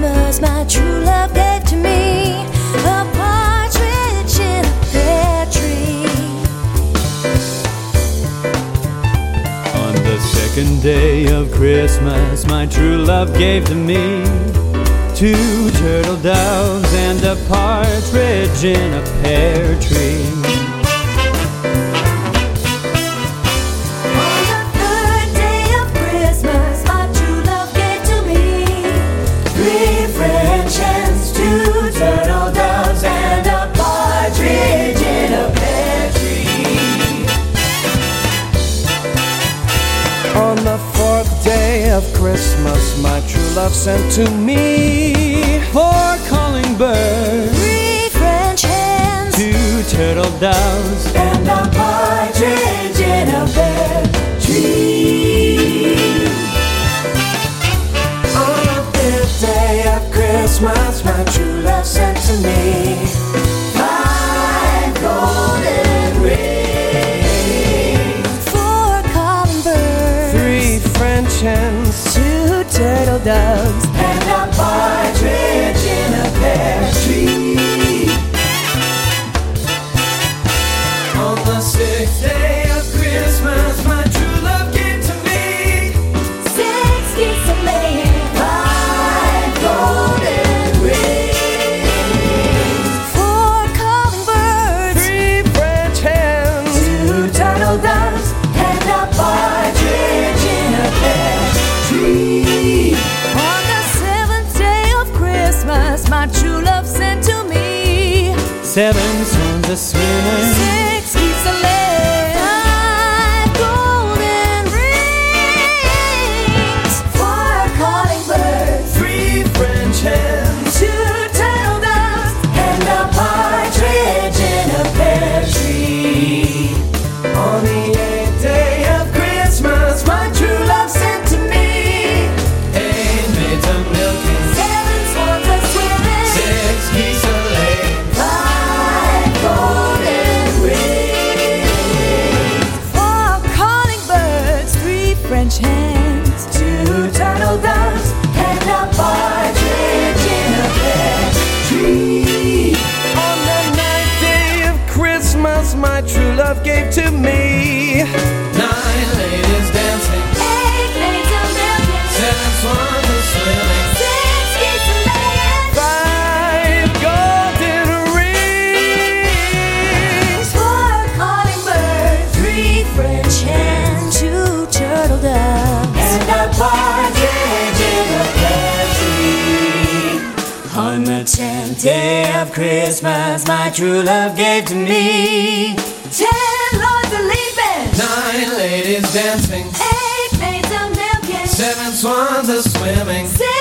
Christmas my true love gave to me a partridge in a pear tree. On the second day of Christmas my true love gave to me 2 turtle doves and a partridge in a pear tree. On the third day of Christmas my true love gave to me 3 French hens, 2 turtle doves, and a partridge in a pear tree. On the 4th day of Christmas, my true love sent to me 4 calling birds, 3 French hens, 2 turtle doves, and a partridge in a pear tree. On the 5th day of Christmas, my true love sent to me 5 golden rings, 4 calling birds, 3 French hens, 2 turtle doves, and a partridge in a pear tree. On the 6th day of Christmas, my true love gave to me 6 geese a laying, 5 golden rings, 4 calling birds, 3 French hens, 2 turtle doves, and a partridge in a pear tree. On the 7th day of Christmas my true love sent to me 7 swans a swimming, 6 geese a laying, 5 golden rings, 4 calling birds, 3 French hens, 2 turtle doves, and a partridge in a pear tree. on the 8th day of Christmas, my true love sent to me 8 maids a milking, 7 swans a swimming, 6 geese a laying, 5 golden rings, 4 calling birds, 3 French hens, 2 turtle doves, and a partridge in a pear tree. On the 9th day of Christmas, my true love gave to me 9 ladies dancing, 8 maids a milking, 7 swans a swimming, 6 geese a laying, 5 golden rings, 4 calling birds, 3 French hens, 2 turtle doves, and a partridge in a pear tree. On the 10th day of Christmas my true love gave to me 10 lords a leaping, 9 ladies dancing, 8 maids a milking, 7 swans a swimming, 6